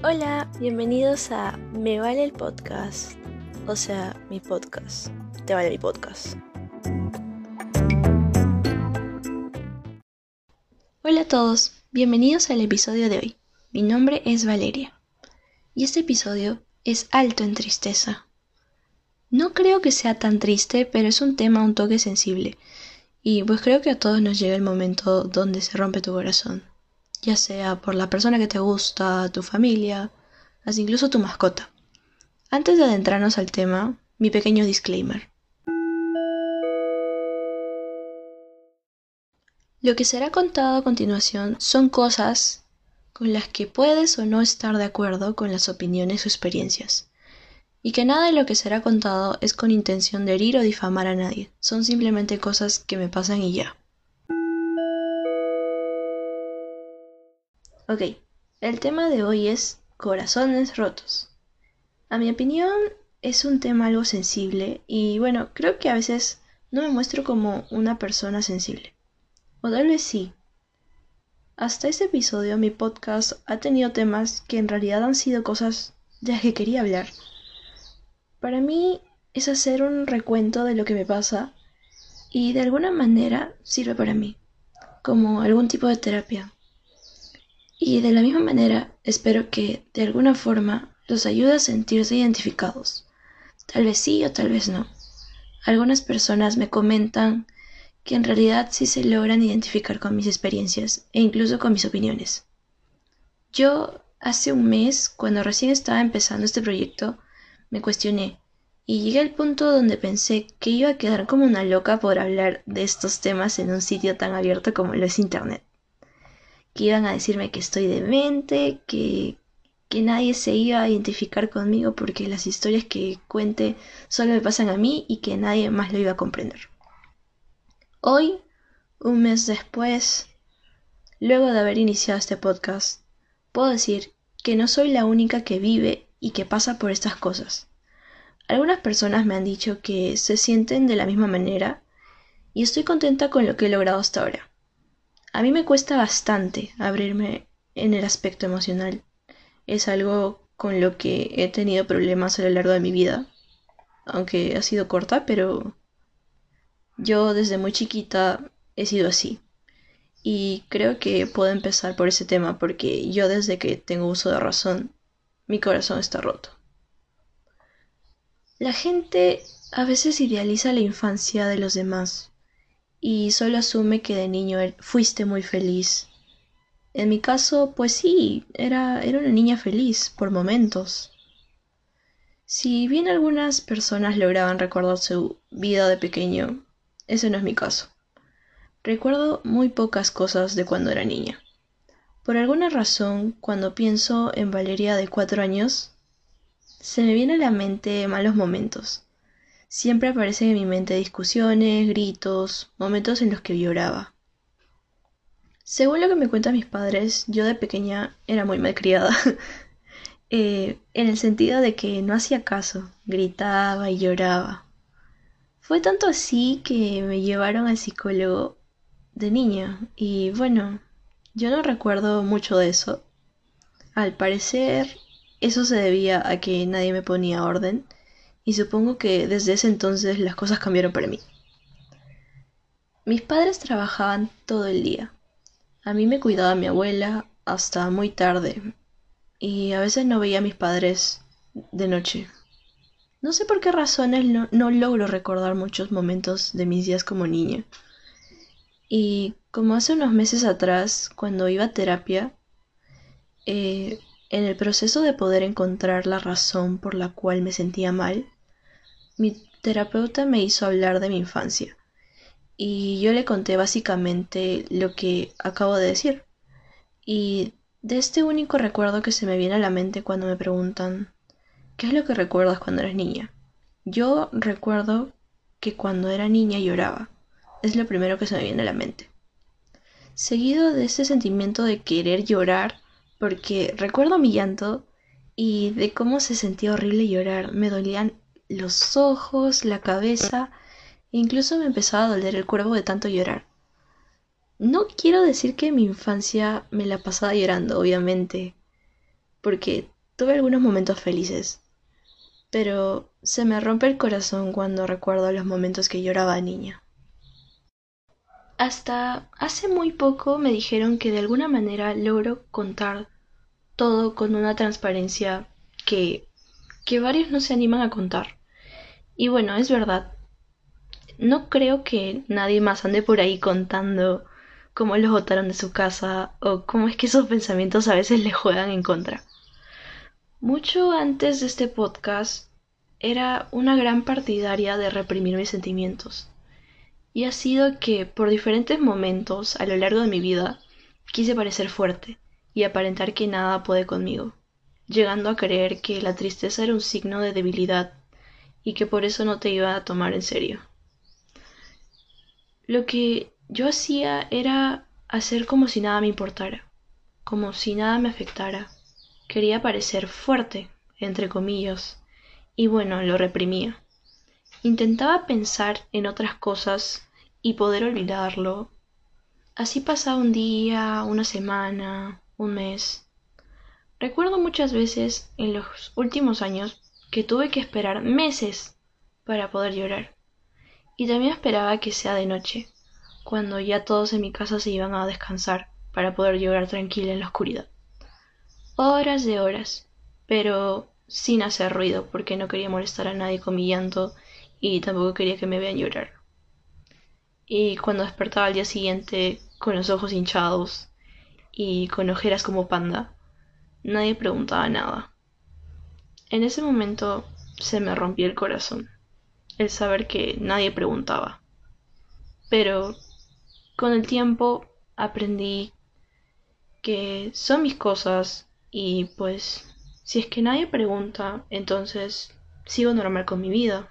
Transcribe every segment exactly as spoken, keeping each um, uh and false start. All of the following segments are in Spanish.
Hola, bienvenidos a Me Vale el Podcast, o sea, mi podcast. Te vale mi podcast. Hola a todos, bienvenidos al episodio de hoy. Mi nombre es Valeria y este episodio es alto en tristeza. No creo que sea tan triste, pero es un tema un toque sensible y pues creo que a todos nos llega el momento donde se rompe tu corazón, ya sea por la persona que te gusta, tu familia, hasta incluso tu mascota. Antes de adentrarnos al tema, mi pequeño disclaimer. Lo que será contado a continuación son cosas con las que puedes o no estar de acuerdo con las opiniones o experiencias, y que nada de lo que será contado es con intención de herir o difamar a nadie, son simplemente cosas que me pasan y ya. Ok, el tema de hoy es corazones rotos. A mi opinión es un tema algo sensible y bueno, creo que a veces no me muestro como una persona sensible. O tal vez sí. Hasta este episodio mi podcast ha tenido temas que en realidad han sido cosas de las que quería hablar. Para mí es hacer un recuento de lo que me pasa y de alguna manera sirve para mí, como algún tipo de terapia. Y de la misma manera espero que de alguna forma los ayude a sentirse identificados. Tal vez sí o tal vez no. Algunas personas me comentan que en realidad sí se logran identificar con mis experiencias e incluso con mis opiniones. Yo hace un mes, cuando recién estaba empezando este proyecto, me cuestioné y llegué al punto donde pensé que iba a quedar como una loca por hablar de estos temas en un sitio tan abierto como lo es Internet. Que iban a decirme que estoy demente, que, que nadie se iba a identificar conmigo porque las historias que cuente solo me pasan a mí y que nadie más lo iba a comprender. Hoy, un mes después, luego de haber iniciado este podcast, puedo decir que no soy la única que vive y que pasa por estas cosas. Algunas personas me han dicho que se sienten de la misma manera y estoy contenta con lo que he logrado hasta ahora. A mí me cuesta bastante abrirme en el aspecto emocional. Es algo con lo que he tenido problemas a lo largo de mi vida, aunque ha sido corta, pero yo desde muy chiquita he sido así. Y creo que puedo empezar por ese tema porque yo desde que tengo uso de razón, mi corazón está roto. La gente a veces idealiza la infancia de los demás y solo asume que de niño er- fuiste muy feliz. En mi caso, pues sí, era, era una niña feliz por momentos. Si bien algunas personas lograban recordar su vida de pequeño, ese no es mi caso. Recuerdo muy pocas cosas de cuando era niña. Por alguna razón, cuando pienso en Valeria de cuatro años, se me vienen a la mente malos momentos. Siempre aparecen en mi mente discusiones, gritos, momentos en los que lloraba. Según lo que me cuentan mis padres, yo de pequeña era muy malcriada, eh, en el sentido de que no hacía caso, gritaba y lloraba. Fue tanto así que me llevaron al psicólogo de niña y bueno, yo no recuerdo mucho de eso. Al parecer, eso se debía a que nadie me ponía orden y supongo que desde ese entonces las cosas cambiaron para mí. Mis padres trabajaban todo el día. A mí me cuidaba mi abuela hasta muy tarde y a veces no veía a mis padres de noche. No sé por qué razones no, no logro recordar muchos momentos de mis días como niña. Y como hace unos meses atrás, cuando iba a terapia, eh, en el proceso de poder encontrar la razón por la cual me sentía mal, mi terapeuta me hizo hablar de mi infancia y yo le conté básicamente lo que acabo de decir. Y de este único recuerdo que se me viene a la mente cuando me preguntan, ¿qué es lo que recuerdas cuando eras niña? Yo recuerdo que cuando era niña lloraba. Es lo primero que se me viene a la mente. Seguido de ese sentimiento de querer llorar, porque recuerdo mi llanto y de cómo se sentía horrible llorar. Me dolían los ojos, la cabeza, e incluso me empezaba a doler el cuerpo de tanto llorar. No quiero decir que mi infancia me la pasaba llorando, obviamente. porque tuve algunos momentos felices, pero se me rompe el corazón cuando recuerdo los momentos que lloraba de niña. Hasta hace muy poco me dijeron que de alguna manera logro contar todo con una transparencia que, que varios no se animan a contar. Y bueno, es verdad, no creo que nadie más ande por ahí contando cómo los botaron de su casa o cómo es que esos pensamientos a veces les juegan en contra. Mucho antes de este podcast era una gran partidaria de reprimir mis sentimientos. Y ha sido que por diferentes momentos a lo largo de mi vida quise parecer fuerte y aparentar que nada puede conmigo, llegando a creer que la tristeza era un signo de debilidad y que por eso no te iba a tomar en serio. Lo que yo hacía era hacer como si nada me importara, como si nada me afectara. Quería parecer fuerte, entre comillas, y bueno, lo reprimía. Intentaba pensar en otras cosas y poder olvidarlo. Así pasaba un día, una semana, un mes. Recuerdo muchas veces en los últimos años que tuve que esperar meses para poder llorar. Y también esperaba que sea de noche, cuando ya todos en mi casa se iban a descansar para poder llorar tranquila en la oscuridad. Horas de horas, pero sin hacer ruido porque no quería molestar a nadie con mi llanto y tampoco quería que me vean llorar. Y cuando despertaba al día siguiente con los ojos hinchados y con ojeras como panda, nadie preguntaba nada. En ese momento se me rompió el corazón, el saber que nadie preguntaba. Pero con el tiempo aprendí que son mis cosas y pues si es que nadie pregunta, entonces sigo normal con mi vida.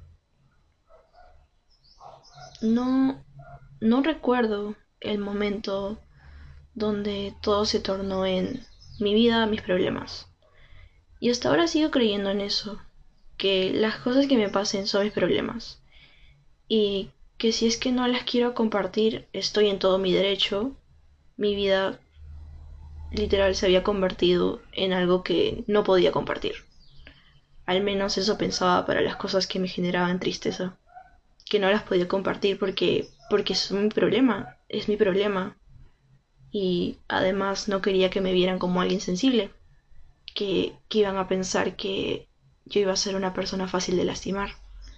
No, no recuerdo el momento donde todo se tornó en mi vida, mis problemas. Y hasta ahora sigo creyendo en eso, que las cosas que me pasen son mis problemas. Y que si es que no las quiero compartir, estoy en todo mi derecho. Mi vida literal se había convertido en algo que no podía compartir. Al menos eso pensaba para las cosas que me generaban tristeza. Que no las podía compartir porque, porque es mi problema, es mi problema. Y además no quería que me vieran como alguien sensible, que, que iban a pensar que yo iba a ser una persona fácil de lastimar.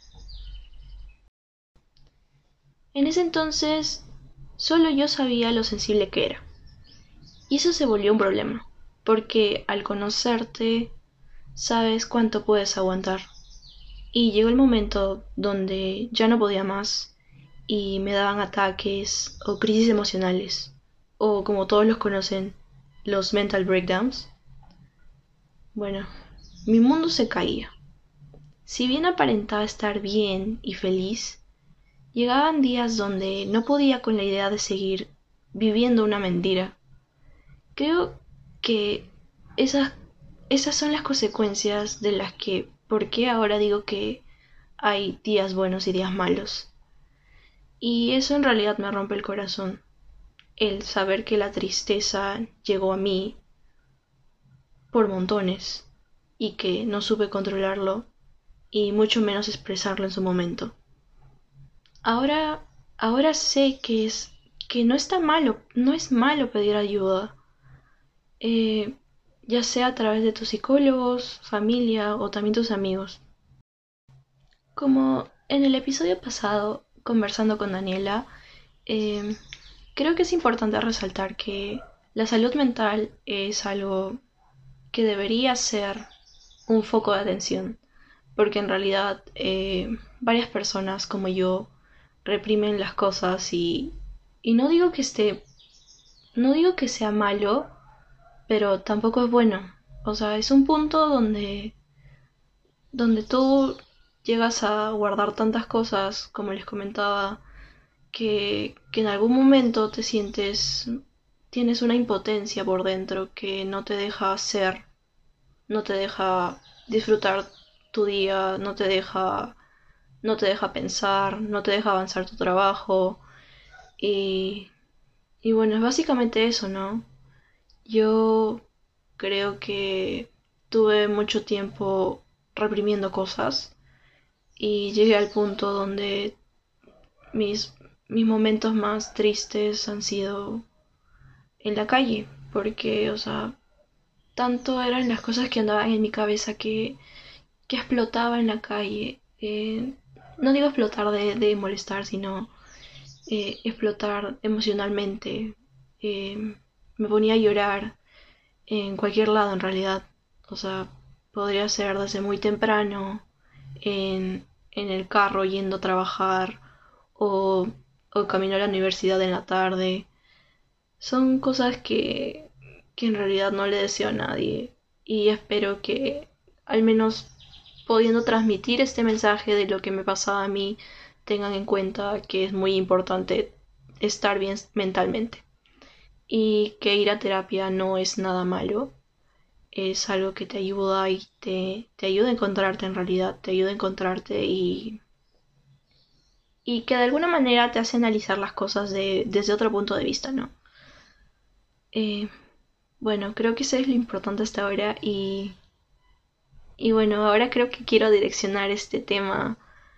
En ese entonces, solo yo sabía lo sensible que era. Y eso se volvió un problema, porque al conocerte, sabes cuánto puedes aguantar. Y llegó el momento donde ya no podía más y me daban ataques o crisis emocionales, o como todos los conocen, los mental breakdowns. Bueno, mi mundo se caía. Si bien aparentaba estar bien y feliz, llegaban días donde no podía con la idea de seguir viviendo una mentira. Creo que esas, esas son las consecuencias de las que, ¿por qué ahora digo que hay días buenos y días malos? Y eso en realidad me rompe el corazón, el saber que la tristeza llegó a mí por montones y que no supe controlarlo y mucho menos expresarlo en su momento. Ahora, ahora sé que es que no está malo, no es malo pedir ayuda, eh, ya sea a través de tus psicólogos, familia o también tus amigos. Como en el episodio pasado, conversando con Daniela, eh, creo que es importante resaltar que la salud mental es algo que debería ser un foco de atención, porque en realidad eh, varias personas como yo reprimen las cosas y, y no digo que esté, no digo que sea malo, pero tampoco es bueno. O sea, es un punto donde, donde tú llegas a guardar tantas cosas, como les comentaba, que, que en algún momento te sientes, tienes una impotencia por dentro que no te deja ser, no te deja disfrutar tu día, no te deja, no te deja pensar, no te deja avanzar tu trabajo y, y bueno, es básicamente eso, ¿no? Yo creo que tuve mucho tiempo reprimiendo cosas y llegué al punto donde mis, mis momentos más tristes han sido en la calle, porque, o sea, tanto eran las cosas que andaban en mi cabeza que, que explotaba en la calle. Eh, no digo explotar de, de molestar, sino eh, explotar emocionalmente. Eh, Me ponía a llorar en cualquier lado en realidad. O sea, podría ser desde muy temprano, en, en el carro yendo a trabajar o, o camino a la universidad en la tarde. Son cosas que, que en realidad no le deseo a nadie y espero que al menos pudiendo transmitir este mensaje de lo que me pasaba a mí tengan en cuenta que es muy importante estar bien mentalmente y que ir a terapia no es nada malo, es algo que te ayuda y te, te ayuda a encontrarte en realidad, te ayuda a encontrarte y, y que de alguna manera te hace analizar las cosas de, desde otro punto de vista, ¿no? Eh, bueno, creo que eso es lo importante hasta ahora y, y bueno, ahora creo que quiero direccionar este tema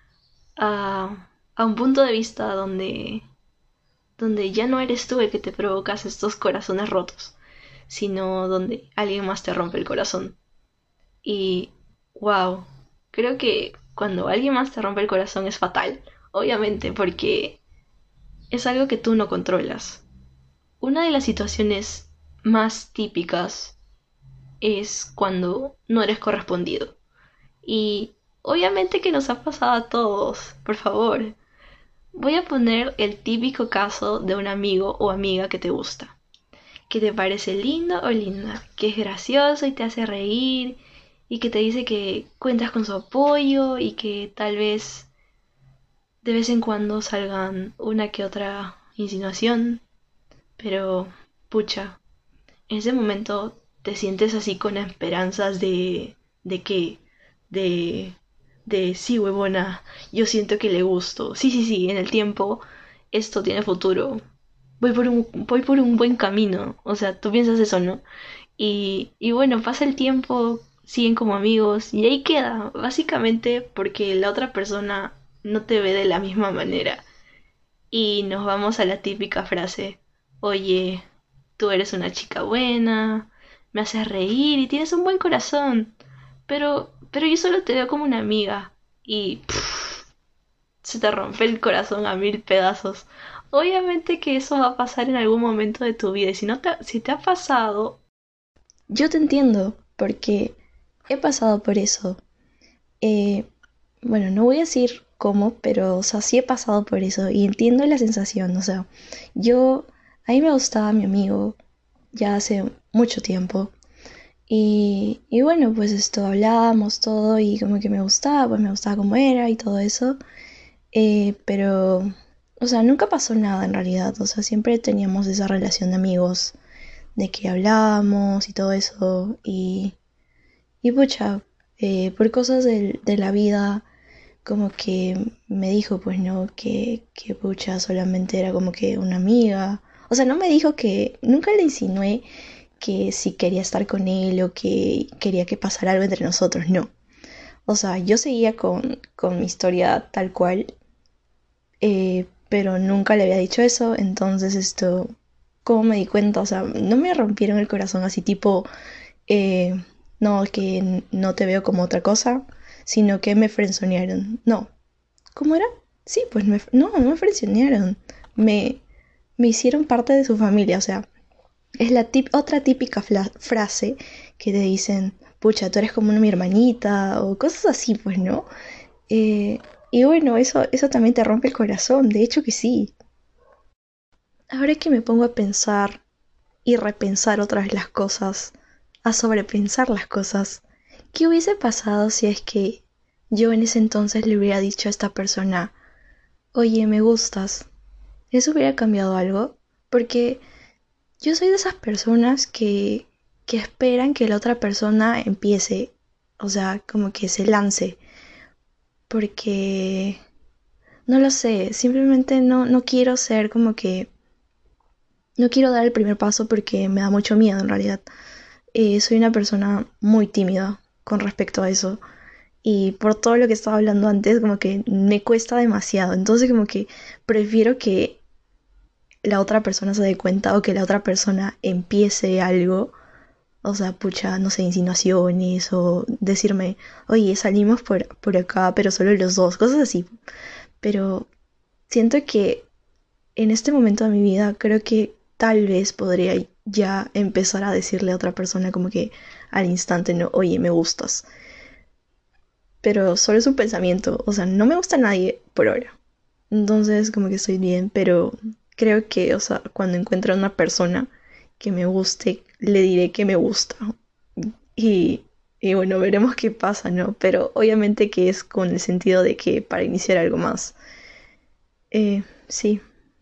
a, a un punto de vista donde, donde ya no eres tú el que te provocas estos corazones rotos, sino donde alguien más te rompe el corazón. Y, wow, creo que cuando alguien más te rompe el corazón es fatal, obviamente, porque es algo que tú no controlas. Una de las situaciones más típicas es cuando no eres correspondido. Y obviamente que nos ha pasado a todos, por favor. Voy a poner el típico caso de un amigo o amiga que te gusta, que te parece lindo o linda, que es gracioso y te hace reír, y que te dice que cuentas con su apoyo y que tal vez de vez en cuando salgan una que otra insinuación, pero pucha, en ese momento te sientes así con esperanzas de de que de de sí, huevona, yo siento que le gusto. Sí, sí, sí, en el tiempo esto tiene futuro. Voy por un voy por un buen camino. O sea, tú piensas eso, ¿no? Y y bueno, pasa el tiempo, siguen como amigos y ahí queda, básicamente porque la otra persona no te ve de la misma manera. Y nos vamos a la típica frase, oye, tú eres una chica buena, me haces reír y tienes un buen corazón, pero, pero yo solo te veo como una amiga y pff, se te rompe el corazón a mil pedazos. Obviamente que eso va a pasar en algún momento de tu vida y si no te, si te ha pasado, yo te entiendo porque he pasado por eso. Eh, bueno, no voy a decir cómo, pero, o sea, sí he pasado por eso y entiendo la sensación, o sea, yo, a mí me gustaba mi amigo ya hace mucho tiempo y, y bueno, pues esto hablábamos todo y como que me gustaba, pues me gustaba cómo era y todo eso, eh, pero, o sea, nunca pasó nada en realidad, o sea, siempre teníamos esa relación de amigos, de que hablábamos y todo eso y, y pucha, eh, por cosas del- de la vida como que me dijo, pues no, que, que pucha, solamente era como que una amiga. O sea, no me dijo que, nunca le insinué que si quería estar con él o que quería que pasara algo entre nosotros, no. O sea, yo seguía con, con mi historia tal cual, eh, pero nunca le había dicho eso, entonces esto, ¿cómo me di cuenta? O sea, no me rompieron el corazón así tipo, eh, no, que no te veo como otra cosa, sino que me frenzonearon. No, ¿cómo era? Sí, pues me, no, no me presionaron. Me, me hicieron parte de su familia. O sea, es la tip, otra típica fla- frase que te dicen, pucha, tú eres como una mi hermanita o cosas así, pues, ¿no? Eh, y bueno, eso, eso también te rompe el corazón. De hecho que sí. Ahora que me pongo a pensar y repensar otra vez las cosas, a sobrepensar las cosas, ¿qué hubiese pasado si es que yo en ese entonces le hubiera dicho a esta persona, oye, me gustas? ¿Eso hubiera cambiado algo? Porque yo soy de esas personas que, que esperan que la otra persona empiece, o sea, como que se lance, porque no lo sé, simplemente no, no quiero ser como que, no quiero dar el primer paso porque me da mucho miedo en realidad. eh, soy una persona muy tímida con respecto a eso. Y por todo lo que estaba hablando antes, como que me cuesta demasiado. Entonces como que prefiero que la otra persona se dé cuenta o que la otra persona empiece algo. O sea, pucha, no sé, insinuaciones o decirme, oye, salimos por, por acá, pero solo los dos, cosas así. Pero siento que en este momento de mi vida creo que tal vez podría ya empezar a decirle a otra persona como que al instante, no, oye, me gustas. Pero solo es un pensamiento, o sea, no me gusta a nadie por ahora. Entonces como que estoy bien, pero creo que, o sea, cuando encuentre a una persona que me guste, le diré que me gusta. Y, y bueno, veremos qué pasa, ¿no? Pero obviamente que es con el sentido de que para iniciar algo más. Eh, sí.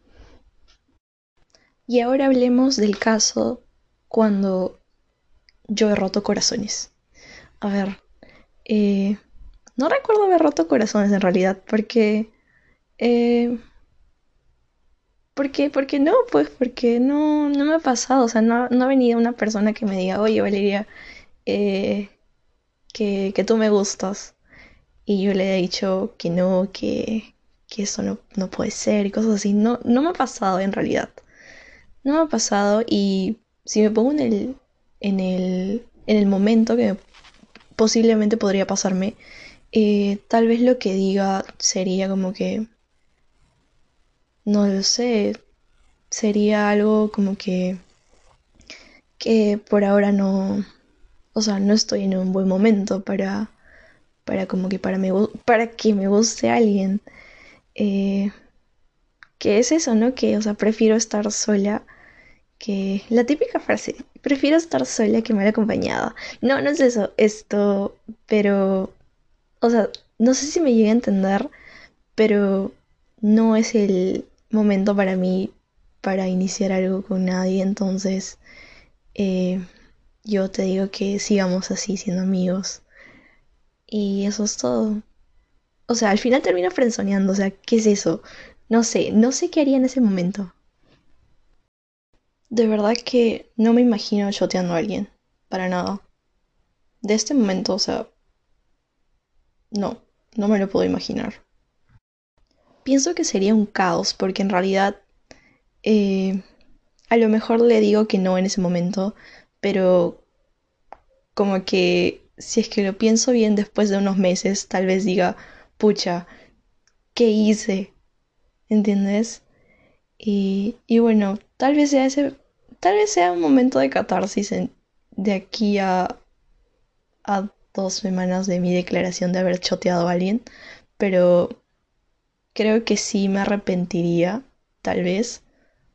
Y ahora hablemos del caso cuando yo he roto corazones. A ver, eh, no recuerdo haber roto corazones en realidad, porque... Eh, ¿por qué? Porque no, pues porque no, no me ha pasado, o sea, no, no ha venido una persona que me diga, oye Valeria, eh, que, que tú me gustas. Y yo le he dicho que no, que, que eso no, no puede ser y cosas así. No, no me ha pasado en realidad. No me ha pasado y si me pongo en el, en el, en el momento que posiblemente podría pasarme, eh, tal vez lo que diga sería como que, no lo sé, sería algo como que, que por ahora no, o sea, no estoy en un buen momento para, para como que para, me, para que me guste alguien. Eh, que es eso, ¿no? Que, o sea, prefiero estar sola que... La típica frase, prefiero estar sola que mal acompañada. No, no es eso, esto, pero... O sea, no sé si me llega a entender, pero no es el momento para mí para iniciar algo con nadie, entonces eh, yo te digo que sigamos así siendo amigos. Y eso es todo. O sea, al final termino frenzoneando, o sea, ¿qué es eso? No sé, no sé qué haría en ese momento. De verdad que no me imagino choteando a alguien, para nada. De este momento, o sea, no, no me lo puedo imaginar. Pienso que sería un caos, porque en realidad eh, a lo mejor le digo que no en ese momento, pero como que si es que lo pienso bien después de unos meses, tal vez diga, pucha, ¿qué hice? ¿Entiendes? Y, y bueno, tal vez sea ese, tal vez sea un momento de catarsis en- de aquí a, a dos semanas de mi declaración de haber choteado a alguien, pero creo que sí me arrepentiría, tal vez.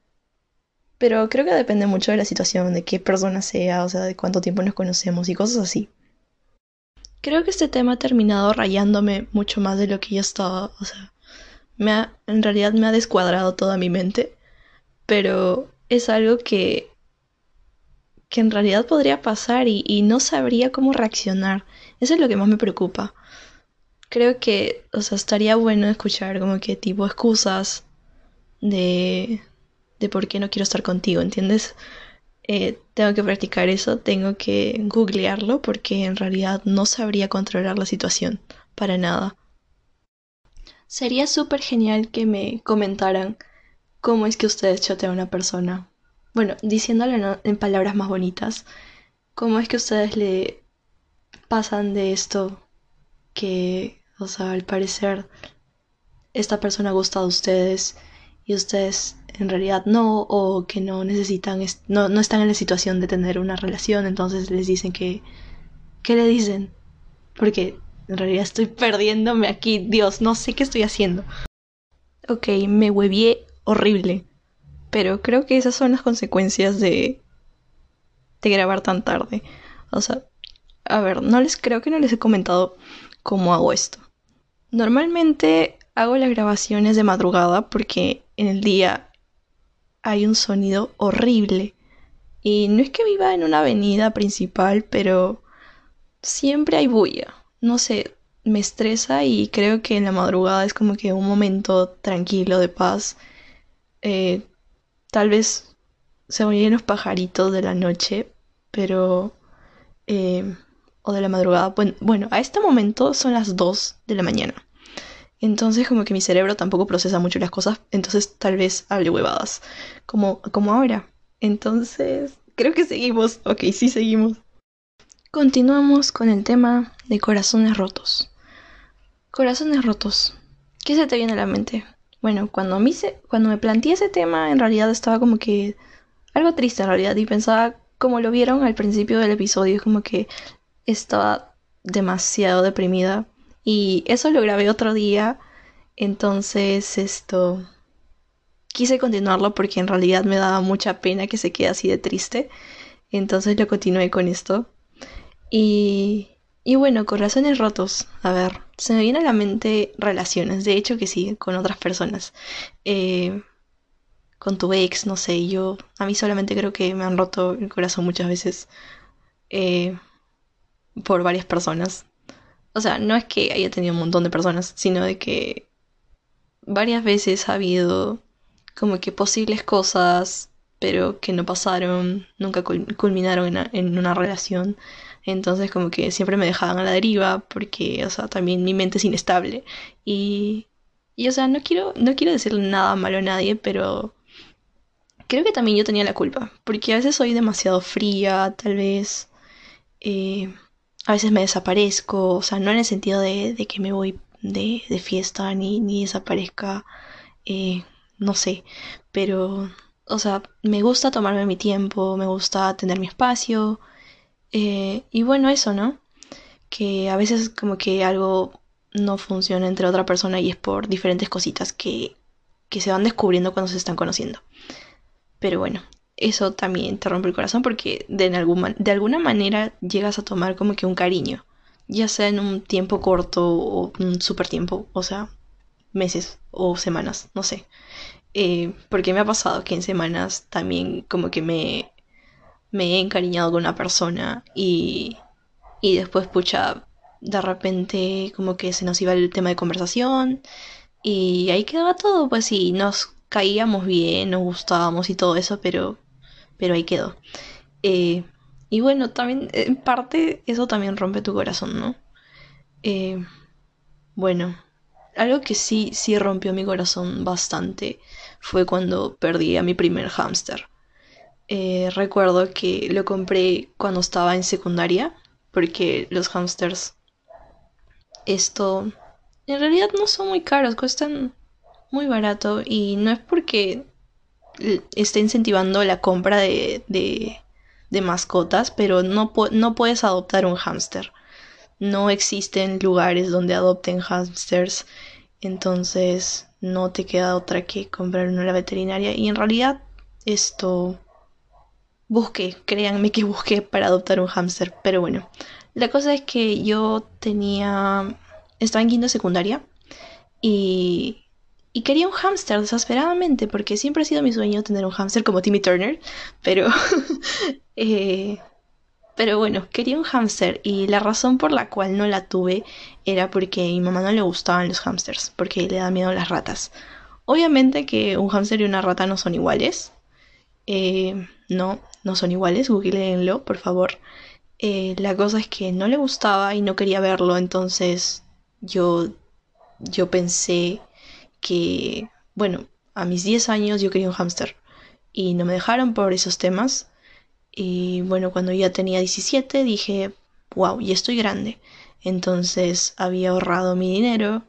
Pero creo que depende mucho de la situación, de qué persona sea, o sea, de cuánto tiempo nos conocemos y cosas así. Creo que este tema ha terminado rayándome mucho más de lo que yo estaba, o sea, me ha, en realidad me ha descuadrado toda mi mente, pero es algo que que en realidad podría pasar y, y no sabría cómo reaccionar. Eso es lo que más me preocupa. Creo que, o sea, estaría bueno escuchar como que tipo excusas de, de por qué no quiero estar contigo, ¿entiendes? Eh, tengo que practicar eso, tengo que googlearlo porque en realidad no sabría controlar la situación para nada. Sería súper genial que me comentaran cómo es que ustedes chotean a una persona. Bueno, diciéndolo en, en palabras más bonitas, cómo es que ustedes le pasan de esto que, o sea, al parecer esta persona gusta de ustedes y ustedes en realidad no, o que no necesitan, no, no están en la situación de tener una relación, entonces les dicen que, ¿qué le dicen? Porque en realidad estoy perdiéndome aquí, Dios, no sé qué estoy haciendo. Ok, me huevié horrible, pero creo que esas son las consecuencias de, de grabar tan tarde. O sea, a ver, no les creo que no les he comentado cómo hago esto. Normalmente hago las grabaciones de madrugada porque en el día hay un sonido horrible. Y no es que viva en una avenida principal, pero siempre hay bulla. No sé, me estresa y creo que en la madrugada es como que un momento tranquilo de paz. Eh, Tal vez se oyen los pajaritos de la noche, pero eh, o de la madrugada. Bueno, bueno, a este momento son las dos de la mañana. Entonces como que mi cerebro tampoco procesa mucho las cosas, entonces tal vez hable huevadas, como, como ahora. Entonces, creo que seguimos. Ok, sí seguimos. Continuamos con el tema de corazones rotos. Corazones rotos. ¿Qué se te viene a la mente? Bueno, cuando, a mí se, cuando me planteé ese tema, en realidad estaba como que algo triste en realidad, y pensaba, como lo vieron al principio del episodio, como que estaba demasiado deprimida. Y eso lo grabé otro día, entonces esto quise continuarlo porque en realidad me daba mucha pena que se quede así de triste. Entonces lo continué con esto. Y, y bueno, corazones rotos. A ver, se me viene a la mente relaciones. De hecho que sí, con otras personas. Eh, con tu ex, no sé. Yo, a mí solamente creo que me han roto el corazón muchas veces. eh, por varias personas. O sea, no es que haya tenido un montón de personas, sino de que varias veces ha habido como que posibles cosas, pero que no pasaron, nunca cul- culminaron en, a- en una relación. Entonces como que siempre me dejaban a la deriva porque, o sea, también mi mente es inestable. Y, y o sea, no quiero, no quiero decirle nada malo a nadie, pero creo que también yo tenía la culpa, porque a veces soy demasiado fría, tal vez. eh, a veces me desaparezco, o sea, no en el sentido de, de que me voy de, de fiesta ni, ni desaparezca, eh, no sé, pero, o sea, me gusta tomarme mi tiempo, me gusta tener mi espacio, eh, y bueno, eso, ¿no? Que a veces como que algo no funciona entre otra persona y es por diferentes cositas que, que se van descubriendo cuando se están conociendo. Pero bueno, eso también te rompe el corazón porque de, en algún, de alguna manera llegas a tomar como que un cariño, ya sea en un tiempo corto o un super tiempo, o sea, meses o semanas, no sé. Eh, porque me ha pasado que en semanas también como que me, me he encariñado con una persona y, y después, pucha, de repente como que se nos iba el tema de conversación y ahí quedaba todo, pues sí, nos caíamos bien, nos gustábamos y todo eso, pero, pero ahí quedó. Eh, y bueno, también en parte eso también rompe tu corazón, ¿no? Eh, bueno, algo que sí, sí rompió mi corazón bastante fue cuando perdí a mi primer hámster. Eh, recuerdo que lo compré cuando estaba en secundaria, porque los hámsters, esto, en realidad no son muy caros, cuestan muy barato y no es porque esté incentivando la compra de, de, de mascotas, pero no, no puedes adoptar un hámster. No existen lugares donde adopten hámsters, entonces no te queda otra que comprar uno a la veterinaria. Y en realidad esto busqué, créanme que busqué para adoptar un hámster, pero bueno. La cosa es que yo tenía... Estaba en quinto de secundaria y, y quería un hámster desesperadamente porque siempre ha sido mi sueño tener un hámster como Timmy Turner, pero eh, pero bueno, quería un hámster y la razón por la cual no la tuve era porque a mi mamá no le gustaban los hámsters, porque le da miedo a las ratas. Obviamente que un hámster y una rata no son iguales. Eh, no, no son iguales, googleenlo, por favor. Eh, la cosa es que no le gustaba y no quería verlo, entonces yo, yo pensé que, bueno, a mis diez años yo quería un hámster y no me dejaron por esos temas. Y bueno, cuando ya tenía diecisiete dije, wow, ya estoy grande. Entonces había ahorrado mi dinero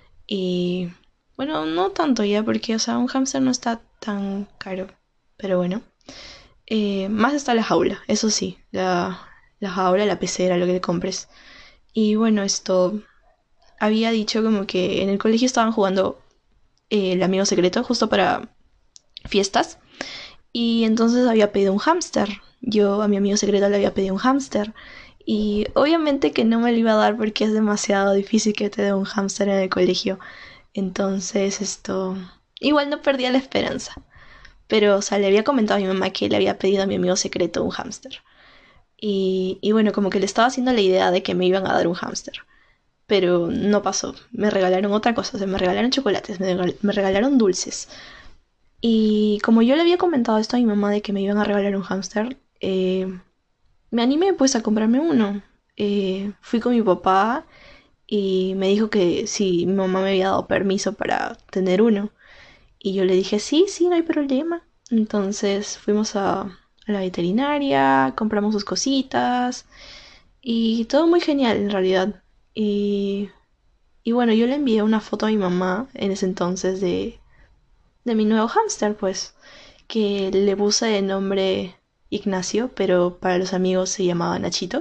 y bueno, no tanto ya porque, o sea, un hámster no está tan caro. Pero bueno, eh, más está la jaula, eso sí, la, la jaula, la pecera, lo que le compres. Y bueno, esto había dicho como que en el colegio estaban jugando eh, el amigo secreto justo para fiestas. Y entonces había pedido un hámster. Yo a mi amigo secreto le había pedido un hámster. Y obviamente que no me lo iba a dar porque es demasiado difícil que te dé un hámster en el colegio. Entonces esto... Igual no perdía la esperanza. Pero, o sea, le había comentado a mi mamá que le había pedido a mi amigo secreto un hámster. Y, y bueno, como que le estaba haciendo la idea de que me iban a dar un hámster. Pero no pasó. Me regalaron otra cosa. O sea, me regalaron chocolates, me, regal- me regalaron dulces. Y como yo le había comentado esto a mi mamá de que me iban a regalar un hámster, eh, me animé pues a comprarme uno. Eh, fui con mi papá y me dijo que si mi mamá me había dado permiso para tener uno. Y yo le dije, sí, sí, no hay problema. Entonces fuimos a, a la veterinaria, compramos sus cositas y todo muy genial en realidad. Y, y bueno, yo le envié una foto a mi mamá en ese entonces de, de mi nuevo hámster, pues, que le puse de nombre Ignacio, pero para los amigos se llamaba Nachito.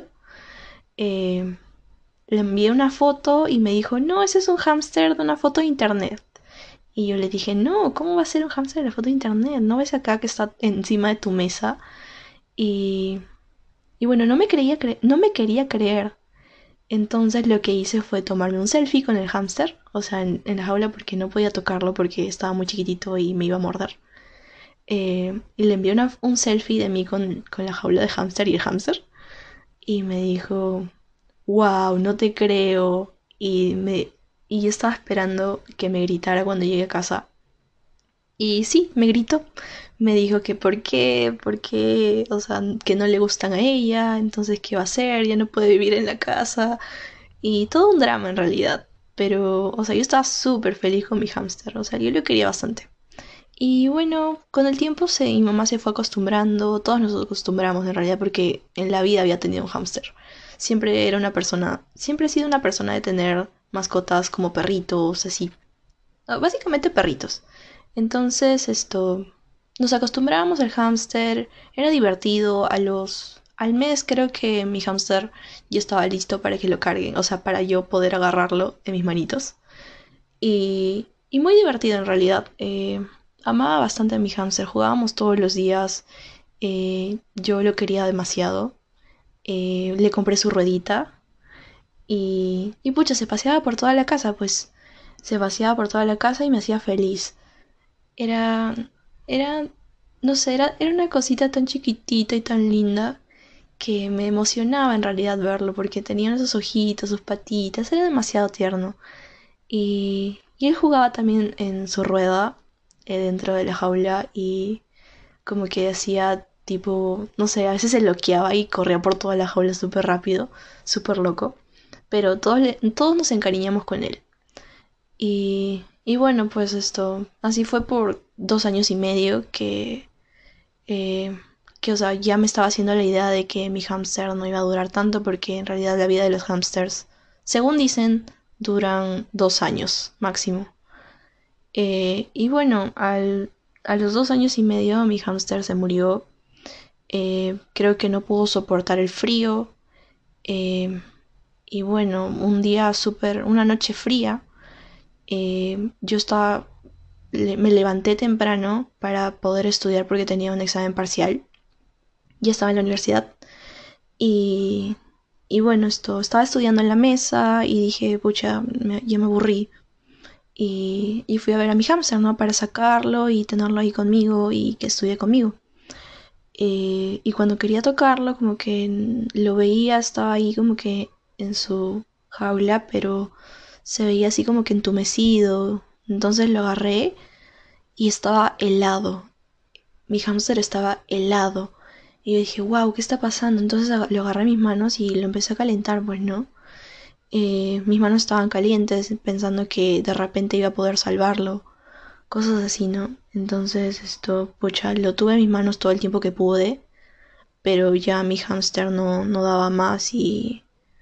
Eh, Le envié una foto y me dijo, no, ese es un hámster de una foto de internet. Y yo le dije, no, ¿cómo va a ser un hámster de la foto de internet? ¿No ves acá que está encima de tu mesa? Y, y bueno, no me, creía cre- no me quería creer. Entonces lo que hice fue tomarme un selfie con el hámster, o sea, en, en la jaula porque no podía tocarlo porque estaba muy chiquitito y me iba a morder. Eh, y le envié una- un selfie de mí con, con la jaula de hámster y el hámster. Y me dijo, wow, no te creo. Y, me, y yo estaba esperando que me gritara cuando llegue a casa. Y sí, me gritó. Me dijo que por qué, por qué, o sea, que no le gustan a ella, entonces qué va a hacer, ya no puede vivir en la casa. Y todo un drama en realidad. Pero, o sea, yo estaba súper feliz con mi hámster, o sea, yo lo quería bastante. Y bueno, con el tiempo se, mi mamá se fue acostumbrando, todos nos acostumbramos en realidad porque en la vida había tenido un hámster. Siempre era una persona, siempre he sido una persona de tener mascotas como perritos, así. Ah, básicamente perritos. Entonces, esto, nos acostumbrábamos al hámster, era divertido, a los, al mes creo que mi hámster ya estaba listo para que lo carguen, o sea, para yo poder agarrarlo en mis manitos. Y, y muy divertido en realidad. Eh, amaba bastante a mi hámster, jugábamos todos los días, eh, yo lo quería demasiado. Eh, le compré su ruedita y, y pucha, se paseaba por toda la casa, pues se paseaba por toda la casa y me hacía feliz. Era, era, no sé, era, era una cosita tan chiquitita y tan linda que me emocionaba en realidad verlo porque tenía esos ojitos, sus patitas, era demasiado tierno. Y, y él jugaba también en su rueda eh, dentro de la jaula y como que hacía tipo, no sé, a veces se loqueaba y corría por toda la jaula súper rápido, súper loco. Pero todos, le- todos nos encariñamos con él. Y, y bueno, pues esto, así fue por dos años y medio que, eh, que, o sea, ya me estaba haciendo la idea de que mi hámster no iba a durar tanto porque en realidad la vida de los hámsters, según dicen, duran dos años máximo. Eh, y bueno, al, a los dos años y medio mi hámster se murió. Eh, creo que no pudo soportar el frío. eh, y bueno, un día súper, una noche fría, eh, yo estaba, le- me levanté temprano para poder estudiar porque tenía un examen parcial. Ya estaba en la universidad. Y, y bueno, esto, estaba estudiando en la mesa y dije, pucha, me- ya me aburrí. Y, y fui a ver a mi hámster, ¿no? Para sacarlo y tenerlo ahí conmigo y que estudie conmigo. Eh, y cuando quería tocarlo, como que lo veía, estaba ahí como que en su jaula, pero se veía así como que entumecido. Entonces lo agarré y estaba helado. Mi hámster estaba helado. Y yo dije, wow, ¿qué está pasando? Entonces lo agarré en mis manos y lo empecé a calentar, pues no. Eh, mis manos estaban calientes, pensando que de repente iba a poder salvarlo. Cosas así, ¿no? Entonces esto, pucha, lo tuve en mis manos todo el tiempo que pude, pero ya mi hámster no, no daba más y,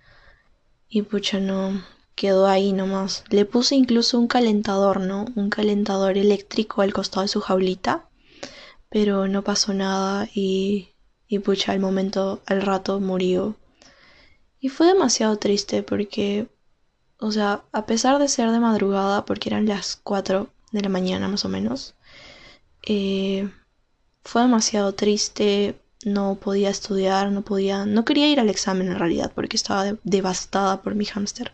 y pucha, no, quedó ahí nomás. Le puse incluso un calentador, ¿no? Un calentador eléctrico al costado de su jaulita, pero no pasó nada y, y pucha, al momento, al rato murió. Y fue demasiado triste porque, o sea, a pesar de ser de madrugada, porque eran las cuatro de la mañana más o menos, eh, fue demasiado triste, no podía estudiar, no podía, no quería ir al examen en realidad porque estaba de- devastada por mi hámster.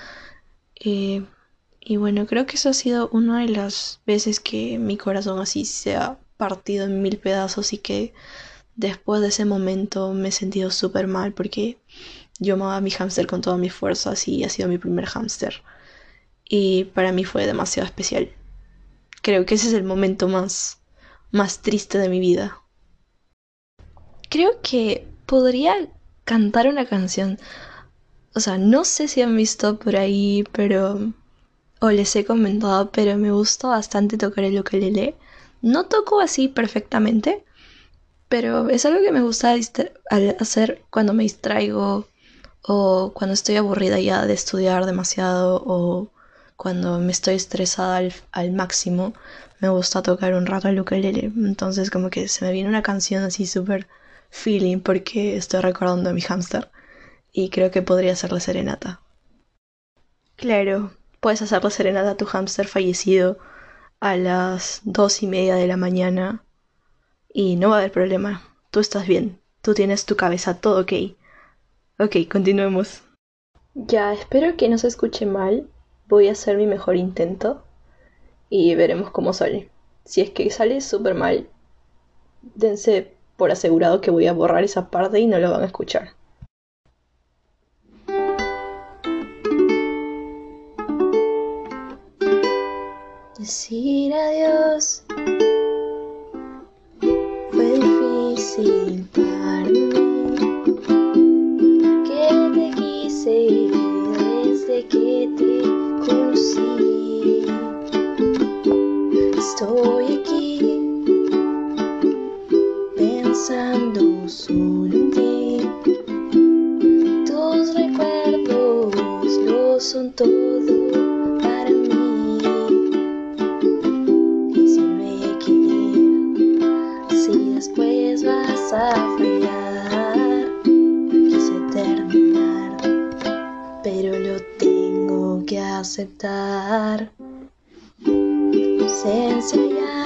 Eh, y bueno, creo que eso ha sido una de las veces que mi corazón así se ha partido en mil pedazos y que después de ese momento me he sentido súper mal porque yo amaba a mi hámster con todas mis fuerzas y ha sido mi primer hámster. Y para mí fue demasiado especial. Creo que ese es el momento más, más triste de mi vida. Creo que podría. cantar una canción. O sea, no sé si han visto por ahí, pero... o les he comentado, pero me gusta bastante tocar el ukelele. No toco así perfectamente, pero es algo que me gusta distra- al hacer cuando me distraigo o cuando estoy aburrida ya de estudiar demasiado o cuando me estoy estresada al, al máximo. Me gusta tocar un rato el ukelele. Entonces como que se me viene una canción así súper feeling porque estoy recordando a mi hámster y creo que podría ser la serenata. Claro, puedes hacer la serenata a tu hámster fallecido a las dos y media de la mañana y no va a haber problema. Tú estás bien, tú tienes tu cabeza todo ok. Ok, continuemos. Ya, espero que no se escuche mal. Voy a hacer mi mejor intento y veremos cómo sale. Si es que sale súper mal, dense por asegurado que voy a borrar esa parte y no lo van a escuchar. Decir adiós fue difícil para mí, que te quise desde que te conocí. Estoy aquí pensando solo en ti. Tus recuerdos lo son todo para mí. Y sirve querer si después vas a fallar. Quise terminar, pero lo tengo que aceptar. Ausencia ya,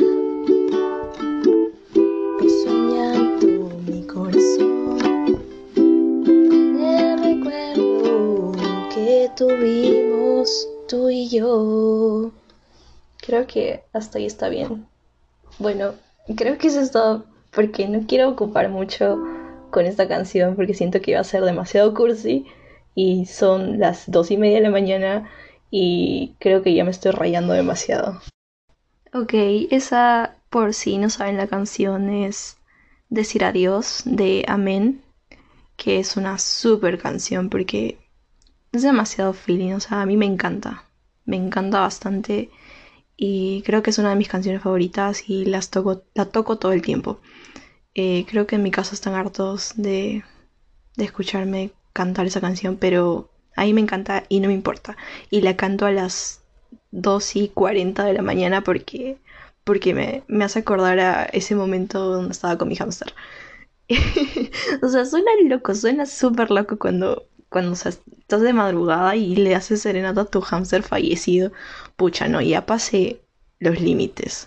puso en llanto mi corazón. El recuerdo que tuvimos tú y yo. Creo que hasta ahí está bien. Bueno, creo que eso es todo porque no quiero ocupar mucho con esta canción porque siento que va a ser demasiado cursi y son las dos y media de la mañana y creo que ya me estoy rayando demasiado. Ok, esa por si no saben la canción es Decir Adiós de Amén, que es una super canción porque es demasiado feeling, o sea, a mí me encanta, me encanta bastante y creo que es una de mis canciones favoritas y las toco, la toco todo el tiempo. Eh, creo que en mi casa están hartos de, de escucharme cantar esa canción, pero a mí me encanta y no me importa. Y la canto a las dos y cuarenta de la mañana porque, porque me, me hace acordar a ese momento donde estaba con mi hámster. O sea, suena loco, suena súper loco cuando, cuando o sea, estás de madrugada y le haces serenata a tu hámster fallecido. Pucha, no, ya pasé los límites.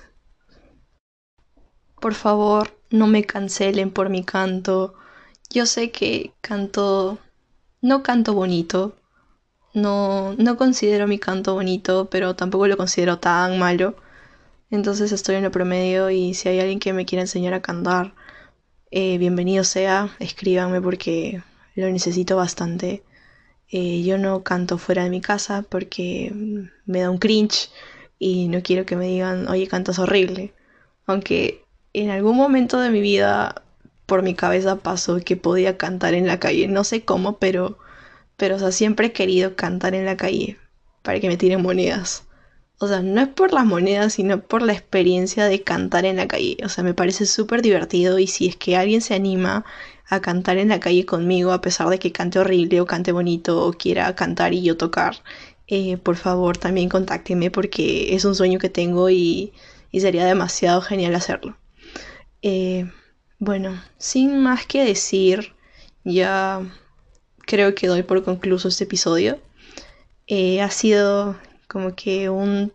Por favor, no me cancelen por mi canto. Yo sé que canto, no canto bonito, no, no considero mi canto bonito, pero tampoco lo considero tan malo. Entonces estoy en el promedio y si hay alguien que me quiera enseñar a cantar, eh, bienvenido sea, escríbanme porque lo necesito bastante. Eh, yo no canto fuera de mi casa porque mm, me da un cringe y no quiero que me digan, oye, cantas horrible. Aunque en algún momento de mi vida por mi cabeza pasó que podía cantar en la calle. No sé cómo, pero, pero o sea, siempre he querido cantar en la calle para que me tiren monedas. O sea, no es por las monedas, sino por la experiencia de cantar en la calle. O sea, me parece súper divertido y si es que alguien se anima a cantar en la calle conmigo, a pesar de que cante horrible o cante bonito o quiera cantar y yo tocar, eh, por favor también contácteme porque es un sueño que tengo y, y sería demasiado genial hacerlo. Eh, bueno, sin más que decir, ya creo que doy por concluso este episodio. Eh, ha sido como que un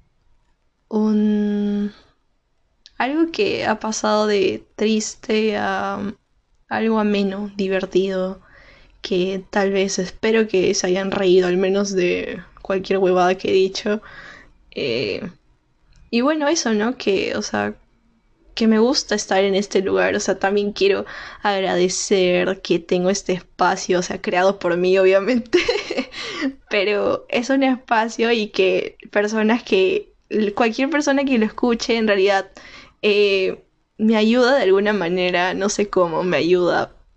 un algo que ha pasado de triste a um, algo ameno, divertido, que tal vez espero que se hayan reído al menos de cualquier huevada que he dicho. Eh, y bueno, eso, ¿no? Que, o sea, que me gusta estar en este lugar, o sea, también quiero agradecer que tengo este espacio, o sea, creado por mí, obviamente, pero es un espacio y que personas que, cualquier persona que lo escuche, en realidad, eh, me ayuda de alguna manera, no sé cómo me ayuda,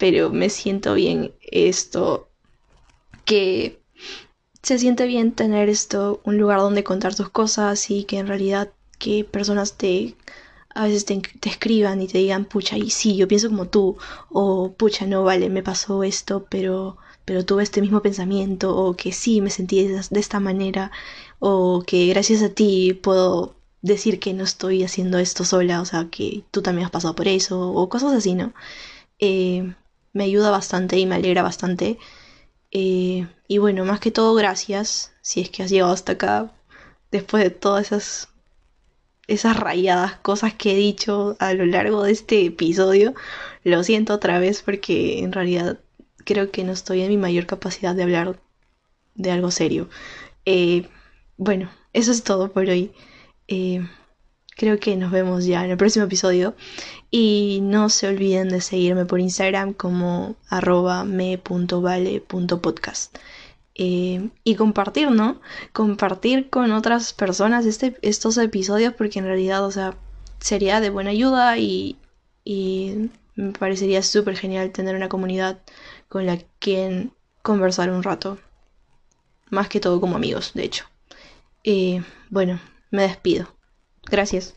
pero me siento bien esto, que se siente bien tener esto, un lugar donde contar tus cosas y que en realidad que personas te a veces te, te escriban y te digan, pucha, y sí, yo pienso como tú, o pucha, no, vale, me pasó esto, pero, pero tuve este mismo pensamiento, o que sí, me sentí de, de esta manera, o que gracias a ti puedo decir que no estoy haciendo esto sola, o sea, que tú también has pasado por eso, o cosas así, ¿no? Eh, Me ayuda bastante y me alegra bastante. Eh, y bueno, más que todo, gracias, si es que has llegado hasta acá, después de todas esas esas rayadas cosas que he dicho a lo largo de este episodio. Lo siento otra vez porque en realidad creo que no estoy en mi mayor capacidad de hablar de algo serio. Eh, bueno, eso es todo por hoy. Eh, Creo que nos vemos ya en el próximo episodio. Y no se olviden de seguirme por Instagram como arroba me.vale.podcast. Eh, y compartir, ¿no? Compartir con otras personas este, estos episodios porque en realidad, o sea, sería de buena ayuda y, y me parecería súper genial tener una comunidad con la que conversar un rato. Más que todo como amigos, de hecho. Eh, bueno, me despido. Gracias.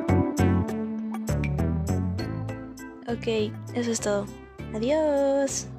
Ok, eso es todo. Adiós.